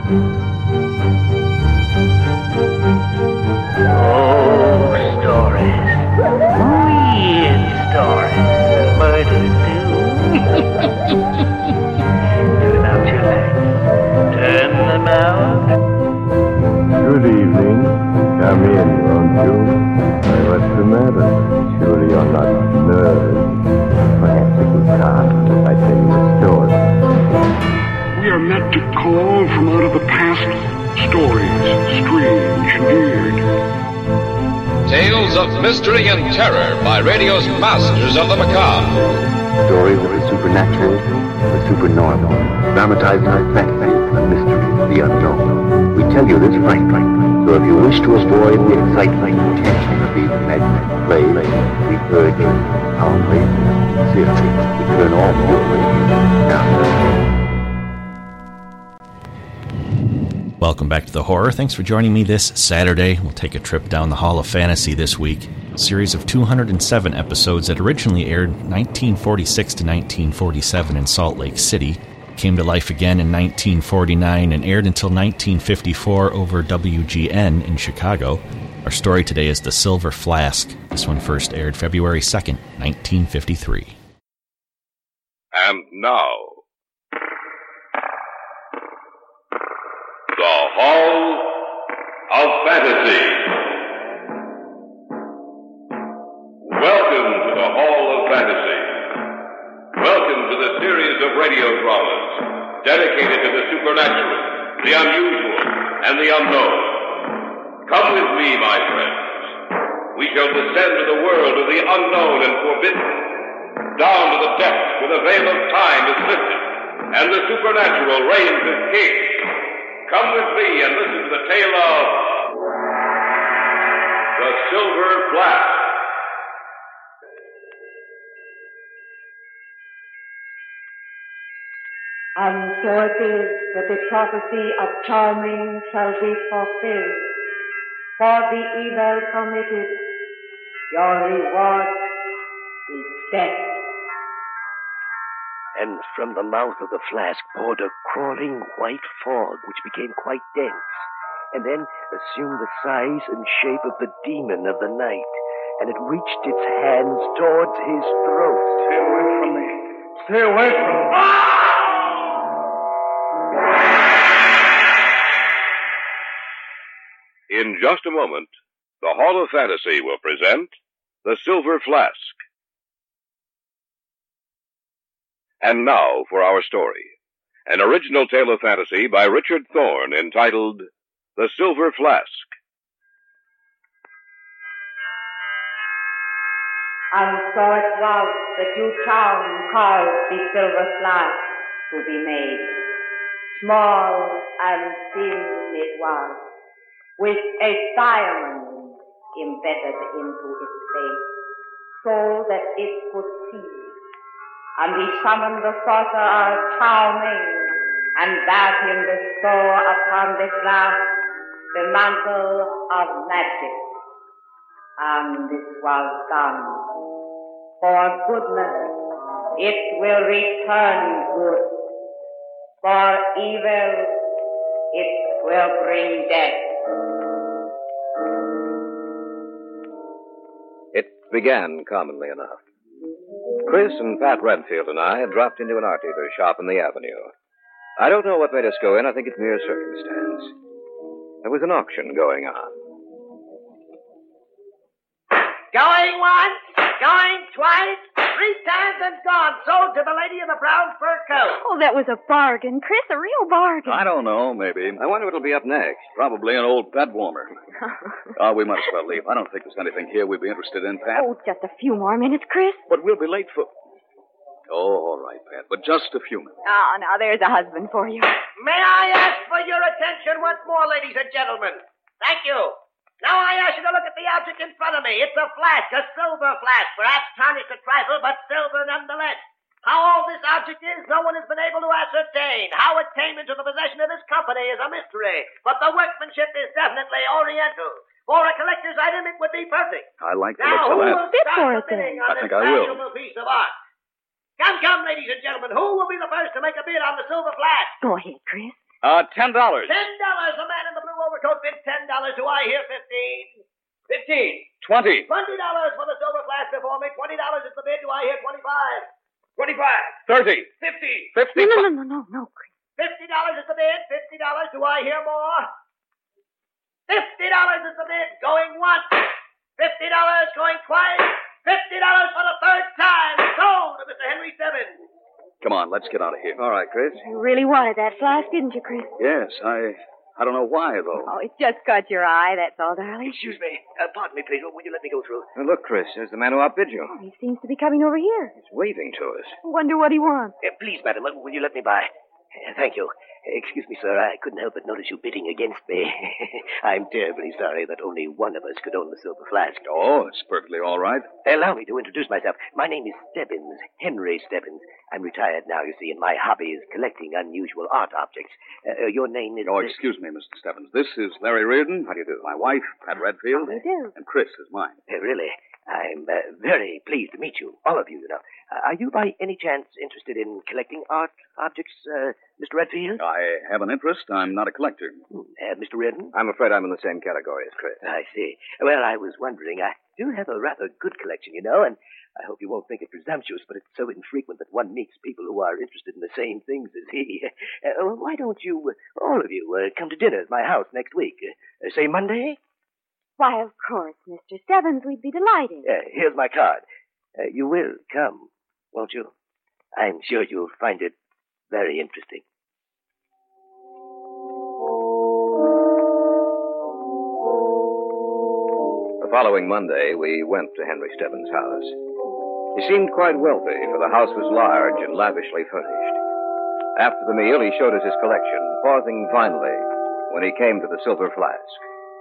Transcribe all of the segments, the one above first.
Good evening. Come in, won't you? What's the matter? Surely you're not nervous. Perhaps if you can't, if I tell you a story. We are meant to call from out of the past stories, strange and weird. Tales of mystery and terror by radio's masters of the macabre. Stories of the supernatural, the supernormal, dramatized fantasy, the mystery, the unknown. We tell you this frankly, so if you wish to avoid the excitement and tension of these imaginary plays, we urge you, calmly, sincerely, to turn off your radio now. Welcome back to The Horror. Thanks for joining me this Saturday. We'll take a trip down the Hall of Fantasy this week. A series of 207 episodes that originally aired 1946 to 1947 in Salt Lake City, came to life again in 1949 and aired until 1954 over WGN in Chicago. Our story today is The Silver Flask. This one first aired February 2nd, 1953. And now, the Hall of Fantasy. Welcome to the Hall of Fantasy. Welcome to the series of radio dramas dedicated to the supernatural, the unusual, and the unknown. Come with me, my friends. We shall descend to the world of the unknown and forbidden, down to the depths where the veil of time is lifted, and the supernatural reigns as king. Come with me and listen to the tale of The Silver Flask. And so it is that the prophecy of Charming shall be fulfilled. For the evil committed, your reward is death. And from the mouth of the flask poured a crawling white fog, which became quite dense, and then assumed the size and shape of the demon of the night, and it reached its hands towards his throat. Stay away from me. Stay away from me. In just a moment, the Hall of Fantasy will present The Silver Flask. And now for our story. An original tale of fantasy by Richard Thorne entitled The Silver Flask. And so it was that Yu Chang caused the silver flask to be made. Small and thin it was, with a diamond embedded into its base, so that it could see. And he summoned the sorcerer Charming, and bade him bestow upon the flask the mantle of magic. And this was done. For goodness, it will return good. For evil, it will bring death. It began commonly enough. Chris and Pat Redfield and I had dropped into an art dealer's shop in the avenue. I don't know what made us go in. I think it's mere circumstance. There was an auction going on. Going once, going twice, 3 times and gone. Sold to the lady in the brown fur coat. Oh, that was a bargain, Chris, a real bargain. I don't know, maybe. I wonder what'll be up next. Probably an old bed warmer. We might as well leave. I don't think there's anything here we'd be interested in, Pat. Oh, just a few more minutes, Chris. But we'll be late for... Oh, all right, Pat, but just a few minutes. Oh, now there's a husband for you. May I ask for your attention once more, ladies and gentlemen? Thank you. Now I ask you to look at the object in front of me. It's a flask, a silver flask, perhaps tarnished a trifle, but silver nonetheless. How old this object is, no one has been able to ascertain. How it came into the possession of this company is a mystery, but the workmanship is definitely oriental. For a collector's item, it would be perfect. I like the now, looks of who that. will Bid start for the it, then. bidding on I this think I will. valuable piece of art? Come, ladies and gentlemen, who will be the first to make a bid on the silver flask? Go ahead, Chris. $10. $10. The man in the blue overcoat bids $10. Do I hear 15? 15. $20. $20 for the silver flask before me. $20 is the bid. Do I hear 25? 25. 30. 50. 50. No, Chris. $50 is the bid. $50. Do I hear more? $50 is the bid. Going once. $50 going twice. $50 for the third time. Sold to Mr. Henry Stebbins. Come on, let's get out of here. All right, Chris. You really wanted that flask, didn't you, Chris? Yes, I don't know why, though. Oh, it just caught your eye, that's all, darling. Excuse me. Pardon me, please. Will you let me go through? Now, look, Chris, there's the man who outbid you. Oh, he seems to be coming over here. He's waving to us. Wonder what he wants. Please, madam, will you let me by? Thank you. Excuse me, sir. I couldn't help but notice you bidding against me. I'm terribly sorry that only one of us could own the silver flask. Oh, it's perfectly all right. Allow me to introduce myself. My name is Stebbins, Henry Stebbins. I'm retired now, you see, and my hobby is collecting unusual art objects. Your name is... Oh, excuse me, Mr. Stebbins. This is Larry Reardon. How do you do? My wife, Pat Redfield. How do you do? And Chris is mine. Really? I'm very pleased to meet you, all of you, you know. Are you by any chance interested in collecting art objects, Mr. Redfield? I have an interest. I'm not a collector. Mr. Reardon? I'm afraid I'm in the same category as Chris. I see. Well, I was wondering. I do have a rather good collection, you know, and I hope you won't think it presumptuous, but it's so infrequent that one meets people who are interested in the same things as he. Why don't you, all of you, come to dinner at my house next week? Say Monday? Why, of course, Mr. Stebbins, we'd be delighted. Here's my card. You will come, won't you? I'm sure you'll find it very interesting. The following Monday, we went to Henry Stebbins' house. He seemed quite wealthy, for the house was large and lavishly furnished. After the meal, he showed us his collection, pausing finally when he came to the silver flask.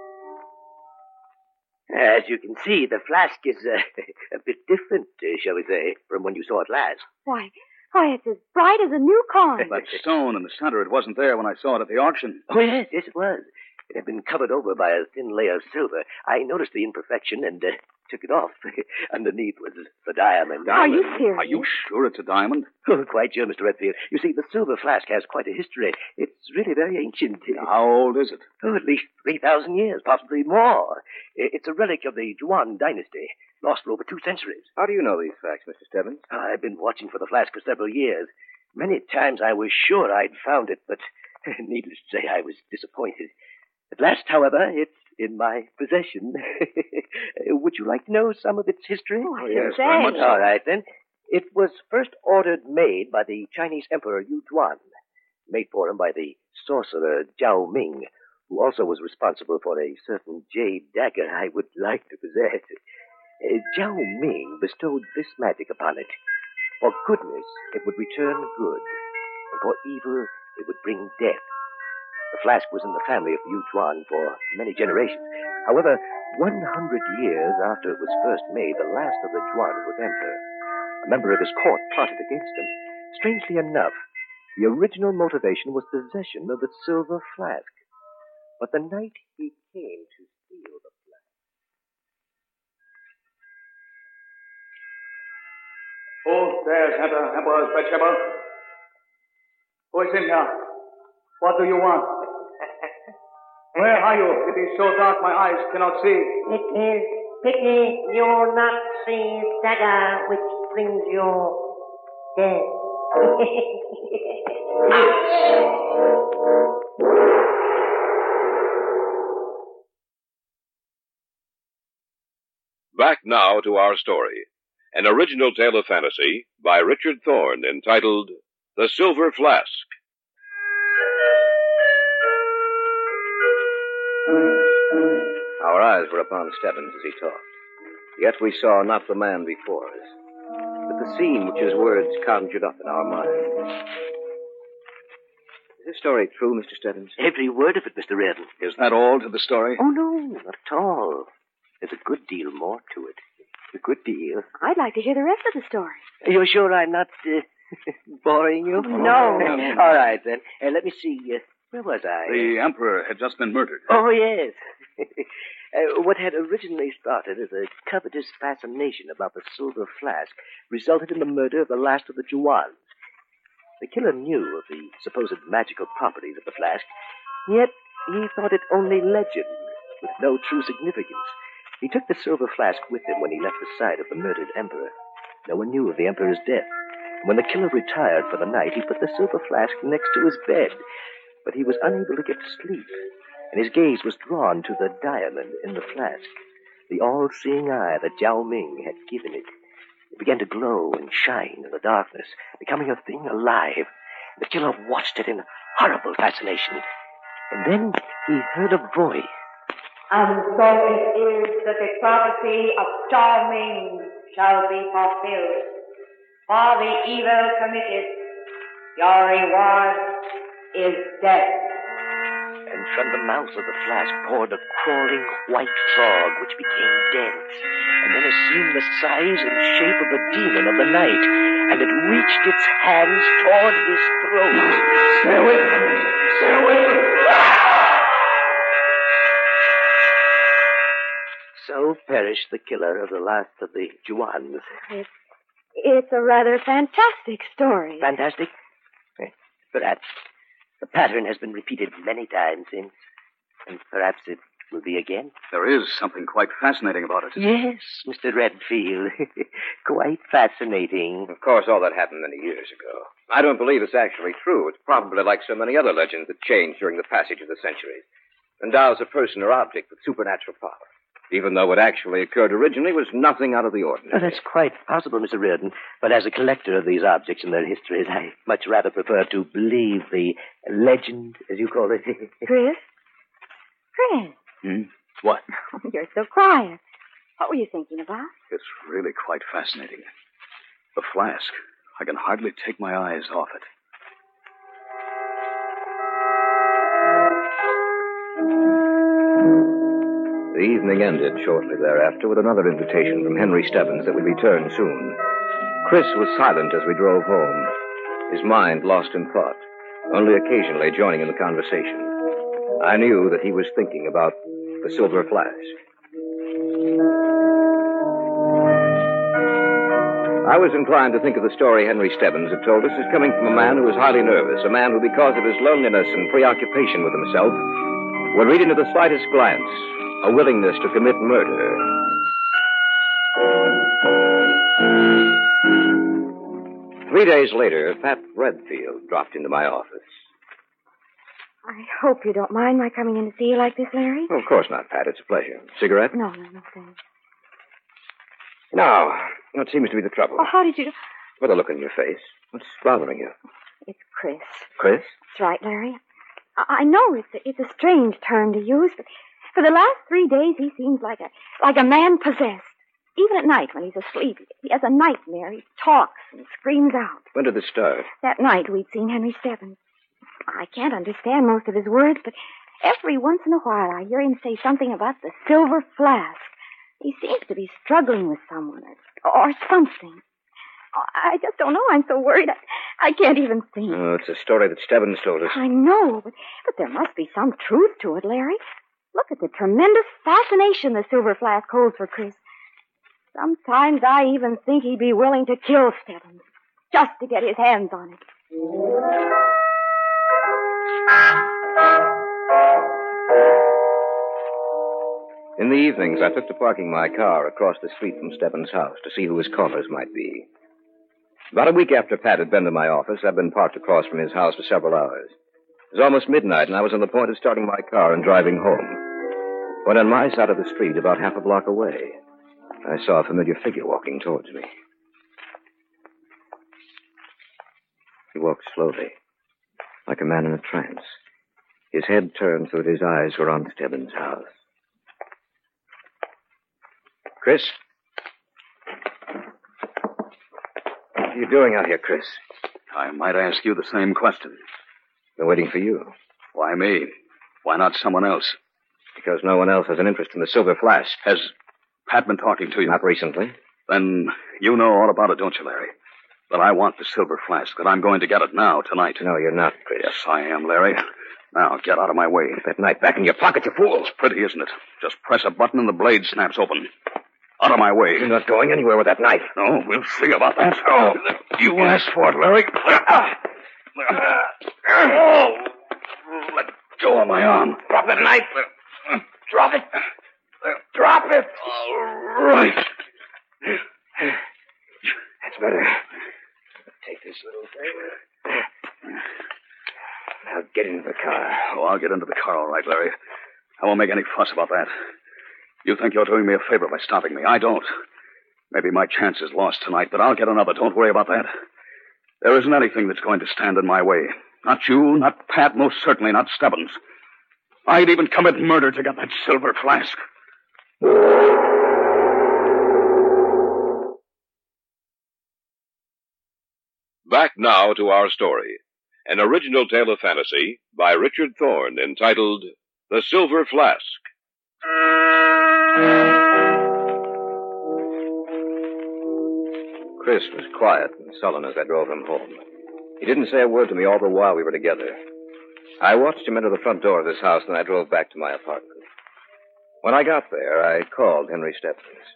As you can see, the flask is a bit different, shall we say, from when you saw it last. Why, it's as bright as a new coin. That stone in the center, it wasn't there when I saw it at the auction. Oh, yes, it was. It had been covered over by a thin layer of silver. I noticed the imperfection and took it off. Underneath was the diamond. Are you serious? Are you sure it's a diamond? Oh, quite sure, Mr. Redfield. You see, the silver flask has quite a history. It's really very ancient. How old is it? Oh, at least 3,000 years, possibly more. It's a relic of the Yuan dynasty, lost for over 2 centuries. How do you know these facts, Mr. Stebbins? I've been watching for the flask for several years. Many times I was sure I'd found it, but needless to say, I was disappointed. At last, however, it's in my possession. Would you like to know some of its history? Oh, yes, very much so. All right, then. It was first ordered made by the Chinese Emperor Yu Zhuan, made for him by the sorcerer Zhao Ming, who also was responsible for a certain jade dagger I would like to possess. Zhao Ming bestowed this magic upon it. For goodness, it would return good, and for evil, it would bring death. The flask was in the family of Yu Zhuan for many generations. However, 100 years after it was first made, the last of the Zhuans was emperor. A member of his court plotted against him. Strangely enough, the original motivation was possession of the silver flask. But the night he came to steal the flask... Who dares enter Emperor's bedchamber? Who is in here? What do you want? Where are you? It is so dark my eyes cannot see. It is pity you not see dagger which brings you death. Back now to our story. An original tale of fantasy by Richard Thorne entitled The Silver Flask. Our eyes were upon Stebbins as he talked. Yet we saw not the man before us, but the scene which his words conjured up in our minds. Is this story true, Mr. Stebbins? Every word of it, Mr. Reardon. Is that all to the story? Oh, no, not at all. There's a good deal more to it. A good deal. I'd like to hear the rest of the story. You're sure I'm not boring you? No. All right, then. Let me see. Where was I? The emperor had just been murdered. Oh, yes. What had originally started as a covetous fascination about the silver flask resulted in the murder of the last of the Zhuans. The killer knew of the supposed magical properties of the flask, yet he thought it only legend, with no true significance. He took the silver flask with him when he left the side of the murdered emperor. No one knew of the emperor's death. When the killer retired for the night, he put the silver flask next to his bed, but he was unable to get to sleep, and his gaze was drawn to the diamond in the flask, the all-seeing eye that Zhao Ming had given it. It began to glow and shine in the darkness, becoming a thing alive. The killer watched it in horrible fascination, and then he heard a voice. And so it is that the prophecy of Zhao Ming shall be fulfilled. For the evil committed, your reward is death. And from the mouth of the flask poured a crawling white frog which became dense, and then assumed the size and shape of a demon of the night, and it reached its hands toward his throat. Stay away from me! Stay away from me! So perished the killer of the last of the Juans. It's a rather fantastic story. Fantastic? Perhaps. The pattern has been repeated many times since, and perhaps it will be again. There is something quite fascinating about it. Yes, Mr. Redfield. Quite fascinating. Of course, all that happened many years ago. I don't believe it's actually true. It's probably like so many other legends that changed during the passage of the centuries. Endows a person or object with supernatural power, even though what actually occurred originally was nothing out of the ordinary. That's quite possible, Mr. Reardon. But as a collector of these objects and their histories, I much rather prefer to believe the legend, as you call it. Chris? What? You're so quiet. What were you thinking about? It's really quite fascinating. The flask. I can hardly take my eyes off it. The evening ended shortly thereafter with another invitation from Henry Stebbins that would return soon. Chris was silent as we drove home, his mind lost in thought, only occasionally joining in the conversation. I knew that he was thinking about the silver flask. I was inclined to think of the story Henry Stebbins had told us as coming from a man who was highly nervous, a man who, because of his loneliness and preoccupation with himself, would read into the slightest glance a willingness to commit murder. Three days later, Pat Redfield dropped into my office. I hope you don't mind my coming in to see you like this, Larry. Oh, of course not, Pat. It's a pleasure. Cigarette? No, thanks. Now, what seems to be the trouble? Oh, how did you... What a look on your face. What's bothering you? It's Chris. Chris? That's right, Larry. I know it's a strange term to use, but for the last 3 days he seems like a man possessed. Even at night when he's asleep, he has a nightmare. He talks and screams out. When did this start? That night we'd seen Henry Stebbins. I can't understand most of his words, but every once in a while I hear him say something about the silver flask. He seems to be struggling with someone or something. I just don't know. I'm so worried. I can't even think. Oh, it's a story that Stebbins told us. I know, but there must be some truth to it, Larry. Look at the tremendous fascination the silver flask holds for Chris. Sometimes I even think he'd be willing to kill Stebbins just to get his hands on it. In the evenings, I took to parking my car across the street from Stebbins' house to see who his callers might be. About a week after Pat had been to my office, I'd been parked across from his house for several hours. It was almost midnight, and I was on the point of starting my car and driving home, when on my side of the street, about half a block away, I saw a familiar figure walking towards me. He walked slowly, like a man in a trance. His head turned so that his eyes were on Stebbins' house. Chris? What are you doing out here, Chris? I might ask you the same question. They're waiting for you. Why me? Why not someone else? Because no one else has an interest in the silver flask. Has Pat been talking to you? Not recently. Then you know all about it, don't you, Larry? That I want the silver flask, that I'm going to get it now, tonight. No, you're not, Chris. Yes, I am, Larry. Now, get out of my way. Put that knife back in your pocket, you fool. It's pretty, isn't it? Just press a button and the blade snaps open. Out of my way. You're not going anywhere with that knife. No, we'll see about that. Oh, you asked for it, Larry. Oh! Let go of my arm. Drop that knife. Drop it. Drop it. All right. That's better. Take this little thing. Now get into the car. Oh, I'll get into the car all right, Larry. I won't make any fuss about that. You think you're doing me a favor by stopping me. I don't. Maybe my chance is lost tonight, but I'll get another. Don't worry about that. There isn't anything that's going to stand in my way. Not you, not Pat, most certainly not Stebbins. I'd even commit murder to get that silver flask. Back now to our story. An original tale of fantasy by Richard Thorne entitled The Silver Flask. Chris was quiet and sullen as I drove him home. He didn't say a word to me all the while we were together. I watched him enter the front door of his house, and I drove back to my apartment. When I got there, I called Henry Stebbins.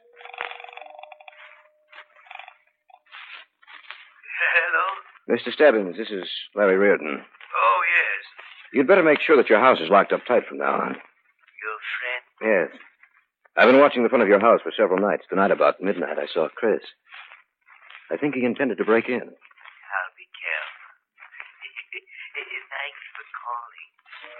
Hello? Mr. Stebbins, this is Larry Reardon. Oh, yes. You'd better make sure that your house is locked up tight from now on. Your friend? Yes. I've been watching the front of your house for several nights. Tonight, about midnight, I saw Chris. I think he intended to break in. I'll be careful. Thanks for calling.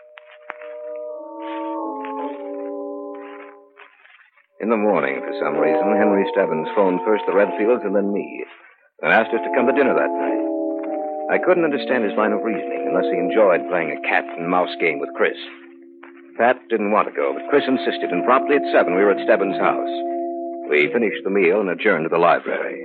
In the morning, for some reason, Henry Stebbins phoned first the Redfields and then me, and asked us to come to dinner that night. I couldn't understand his line of reasoning unless he enjoyed playing a cat and mouse game with Chris. Pat didn't want to go, but Chris insisted, and promptly at 7 we were at Stebbins' house. We finished the meal and adjourned to the library.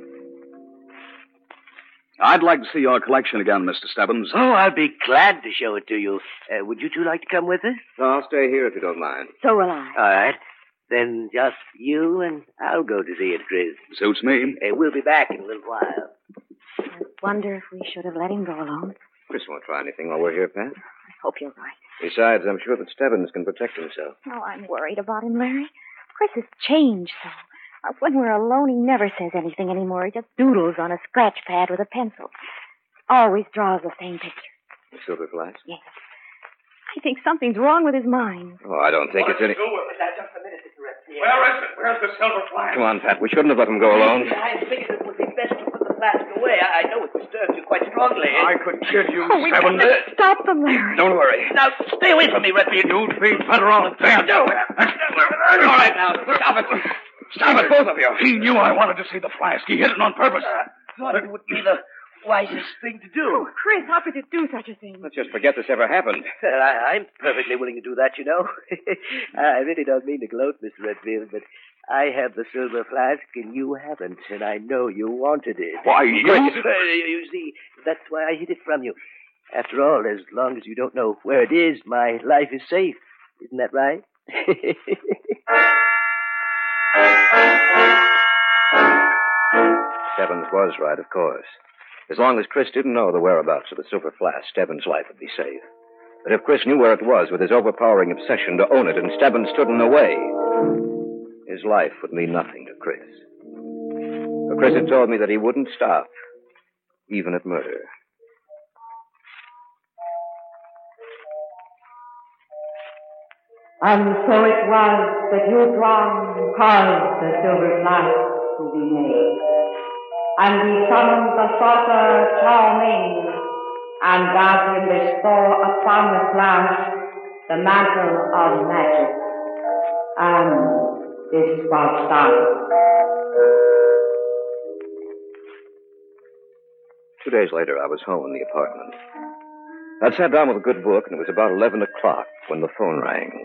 I'd like to see your collection again, Mr. Stebbins. Oh, I'll be glad to show it to you. Would you two like to come with us? No, I'll stay here if you don't mind. So will I. All right. Then just you and I'll go to see it, Chris. Suits me. We'll be back in a little while. I wonder if we should have let him go alone. Chris won't try anything while we're here, Pat. I hope you're right. Besides, I'm sure that Stebbins can protect himself. Oh, I'm worried about him, Larry. Chris has changed so. When we're alone, he never says anything anymore. He just doodles on a scratch pad with a pencil. Always draws the same picture. The silver flask? Yes. I think something's wrong with his mind. Oh, I don't think it's any... Just a minute, Mr. Redfield. Where is it? Where's the silver flask? Come on, Pat. We shouldn't have let him go alone. I figured it would be best to put the flask away. I know it disturbs you quite strongly. I could kill you, Oh, we Stebbins. can't stop them, Larry. Don't worry. Now, stay away from me, Redfield. You'd be better off dead. No. All right, now, stop it. Stop it, both of you. He knew I wanted to see the flask. He hid it on purpose. Thought it would be the wisest thing to do. Oh, Chris, how could you do such a thing? Let's just forget this ever happened. Well, I'm perfectly willing to do that, you know. I really don't mean to gloat, Mr. Redfield, but I have the silver flask and you haven't, and I know you wanted it. Why, you... You see, that's why I hid it from you. After all, as long as you don't know where it is, my life is safe. Isn't that right? Stebbins was right, of course. As long as Chris didn't know the whereabouts of the silver flask, Stebbins' life would be safe. But if Chris knew where it was with his overpowering obsession to own it and Stebbins stood in the way, his life would mean nothing to Chris. For Chris had told me that he wouldn't stop, even at murder. And so it was that Hugh caused the silver flask to be made. And he summoned the sorcerer Chow Ming, and bade him bestow upon the flask the mantle of magic. And this was done. 2 days later, I was home in the apartment. I'd sat down with a good book, and it was about 11 o'clock when the phone rang.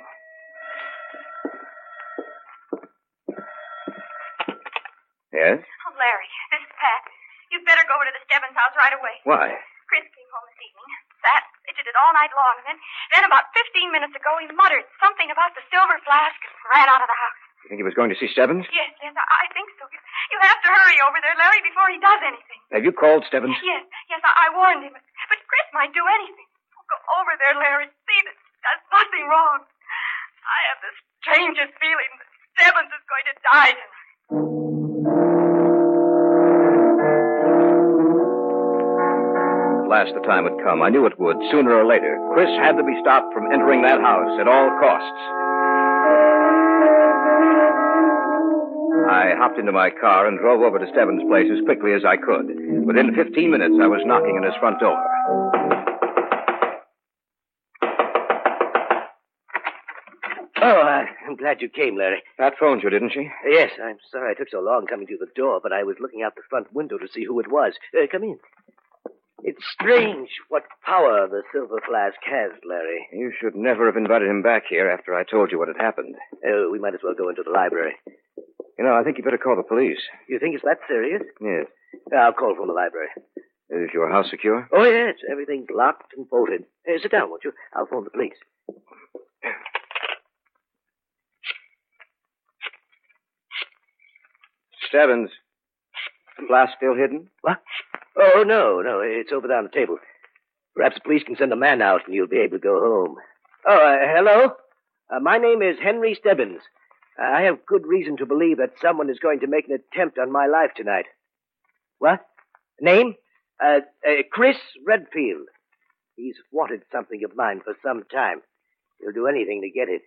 Yes? Oh, Larry, this is Pat. You'd better go over to the Stebbins house right away. Why? Chris came home this evening, sat, fidgeted all night long, and then about 15 minutes ago he muttered something about the silver flask and ran out of the house. You think he was going to see Stebbins? Yes, I think so. You have to hurry over there, Larry, before he does anything. Have you called Stebbins? Yes, I warned him. But Chris might do anything. Go over there, Larry. See that there's nothing wrong. I have the strangest feeling that Stebbins is going to die tonight. last the time had come. I knew it would, sooner or later. Chris had to be stopped from entering that house at all costs. I hopped into my car and drove over to Stebbins' place as quickly as I could. Within 15 minutes, I was knocking on his front door. Oh, I'm glad you came, Larry. Pat phoned you, didn't she? Yes, I'm sorry I took so long coming to the door, but I was looking out the front window to see who it was. Come in. It's strange what power the Silver Flask has, Larry. You should never have invited him back here after I told you what had happened. We might as well go into the library. You know, I think you better call the police. You think it's that serious? Yes. I'll call from the library. Is your house secure? Oh, yes. Everything's locked and bolted. Sit down, won't you? I'll phone the police. Stebbins, the flask still hidden? What? Oh, no. It's over there on the table. Perhaps the police can send a man out and you'll be able to go home. Oh, hello? My name is Henry Stebbins. I have good reason to believe that someone is going to make an attempt on my life tonight. What? Name? Chris Redfield. He's wanted something of mine for some time. He'll do anything to get it.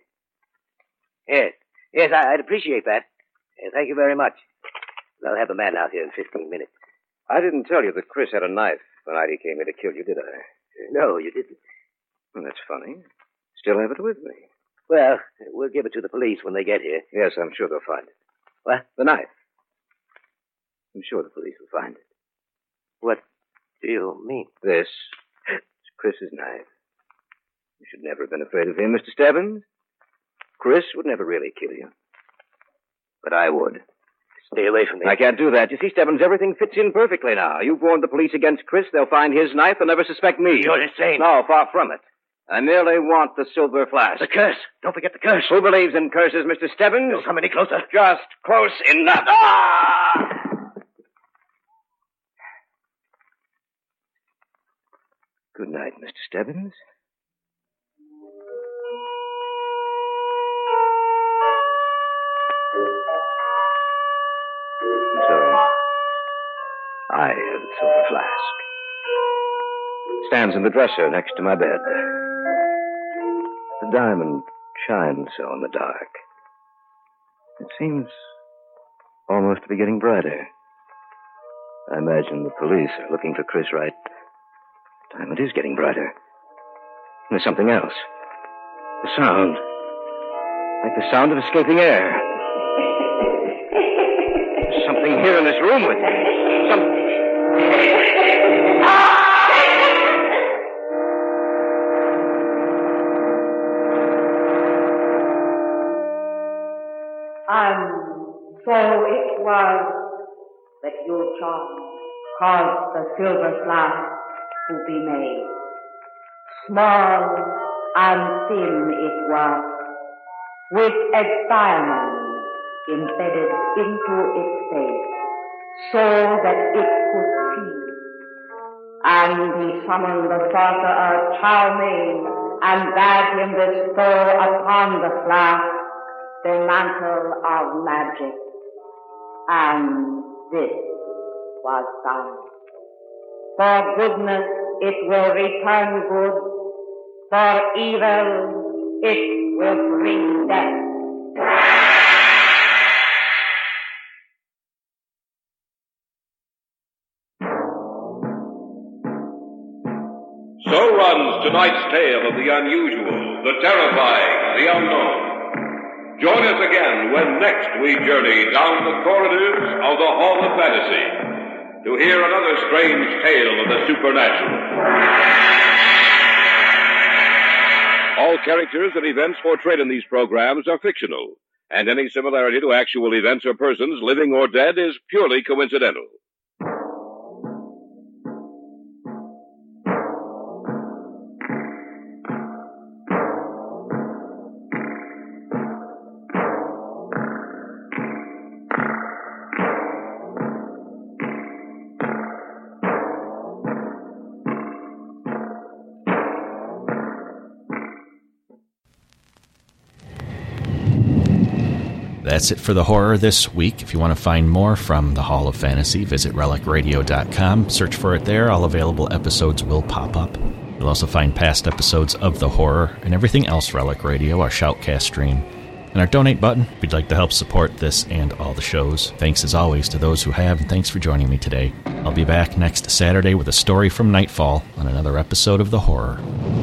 Yes, I'd appreciate that. Thank you very much. I'll have a man out here in 15 minutes. I didn't tell you that Chris had a knife the night he came here to kill you, did I? No, you didn't. Well, that's funny. Still have it with me. Well, we'll give it to the police when they get here. Yes, I'm sure they'll find it. What? The knife. I'm sure the police will find it. What do you mean? This is Chris's knife. You should never have been afraid of him, Mr. Stebbins. Chris would never really kill you. But I would. Stay away from me. I can't do that. You see, Stebbins, everything fits in perfectly now. You've warned the police against Chris. They'll find his knife. They'll never suspect me. You're insane. No, far from it. I merely want the Silver Flask. The curse. Don't forget the curse. Who believes in curses, Mr. Stebbins? Don't come any closer. Just close enough. Ah! Good night, Mr. Stebbins. So, I have the Silver Flask. It stands in the dresser next to my bed. The diamond shines so in the dark. It seems almost to be getting brighter. I imagine the police are looking for Chris right. The diamond is getting brighter. And there's something else. The sound. Like the sound of escaping air. There's something here in this room with me. And so it was that you caused the Silver Flask to be made. Small and thin it was, with a diamond embedded into its face, so that it could see. And he summoned the sorcerer Charming and bade him bestow upon the flask the mantle of magic. And this was done. For goodness it will return good, for evil it will bring death. So runs tonight's tale of the unusual, the terrifying, the unknown. Join us again when next we journey down the corridors of the Hall of Fantasy to hear another strange tale of the supernatural. All characters and events portrayed in these programs are fictional, and any similarity to actual events or persons, living or dead, is purely coincidental. That's it for the horror this week. If you want to find more from the Hall of Fantasy, visit relicradio.com. Search for it there. All available episodes will pop up. You'll also find past episodes of the horror and everything else Relic Radio, our Shoutcast stream, and our donate button if you'd like to help support this and all the shows. Thanks as always to those who have, and thanks for joining me today. I'll be back next Saturday with a story from Nightfall on another episode of The Horror.